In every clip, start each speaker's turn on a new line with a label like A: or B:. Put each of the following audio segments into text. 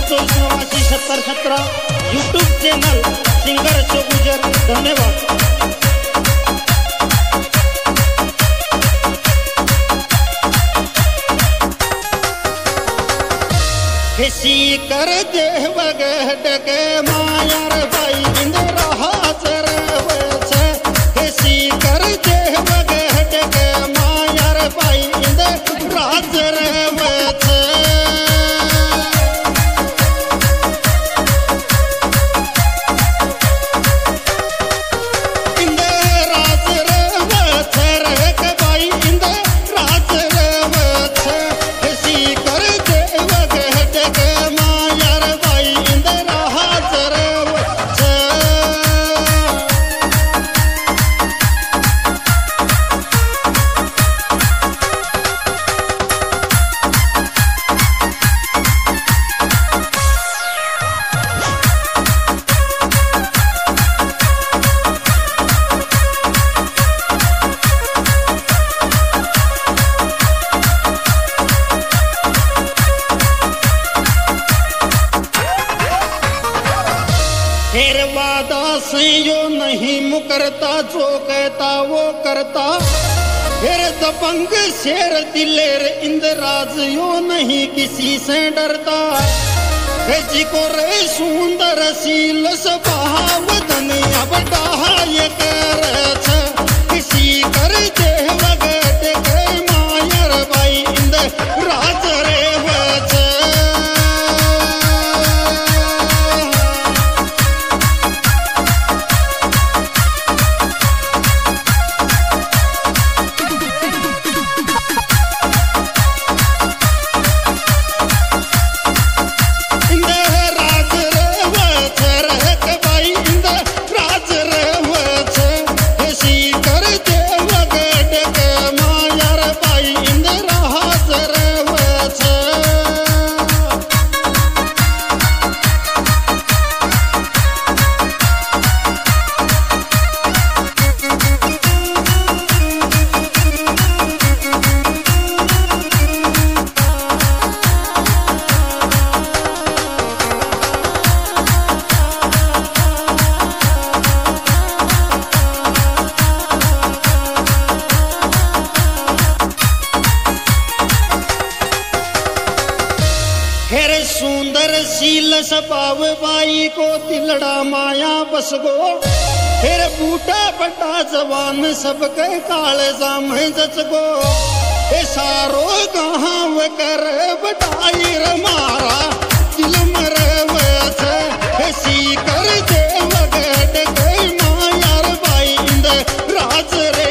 A: 88907017 YouTube channel singer Ashok गुजर। धन्यवाद। किसी कर दे वगह मायर भाई इंदिरा हाजर वैसे किसी कर दे वगह मायर भाई इंदिरा हाजर वैसे फिर वादा से यो नहीं मुकरता जो कहता वो करता फिर दबंग शेर दिलेर इंद्राज यो नहीं किसी से डरता जी को रे सुंदर शील स्वभाव धनिया बड़ा ये कर किसी कर दे वगैर मायर भाई इंद्राज रे फिर सुंदर शील स्वभाव बाई को दिलड़ा माया बस गो फिर बूटा बड़ा जवान सबके काले जाम जच गो सारो गाँव कर बटाई मारा दिल मरे वैसे कर दे वगैर मायार बाई राज रे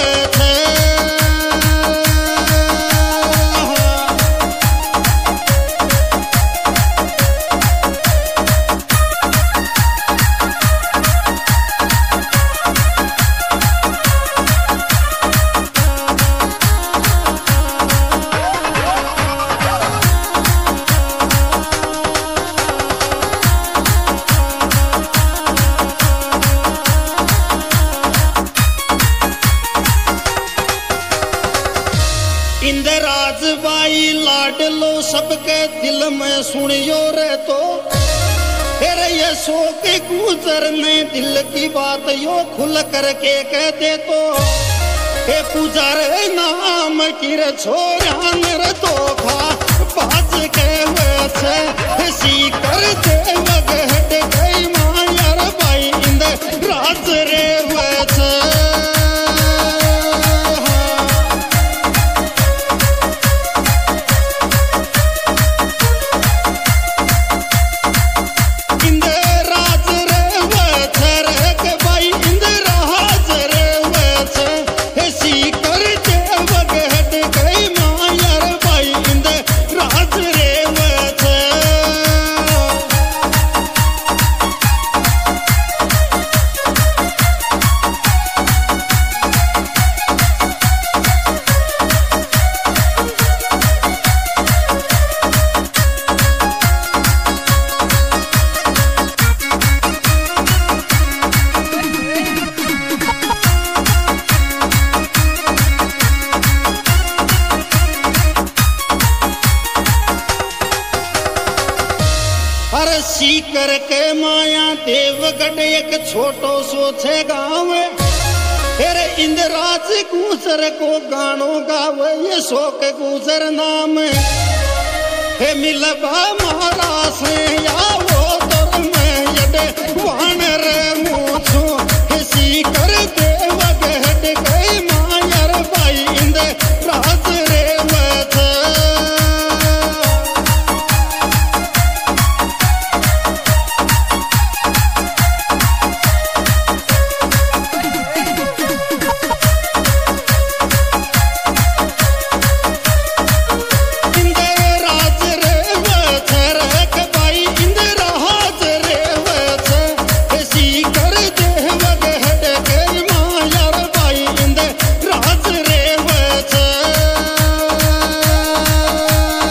A: इंद्राज बाई लाडलो सबके दिल में सुनियो रे तो फिर ये सो के गुजरने दिल की बात यो खुल करके कह दे तो हे पुजार नाम की रे छोरान रे तो खा बाज के वैसे सी कर दे वगैर गई मायार बाई इंद्राज रे वैसे अरे सीकर के माया देवगढ़ एक छोटो सो छे गाँव, फिर इंद्राज गुजर को गानो गावे ये शोक गुजर नाम है मिलबा महाराज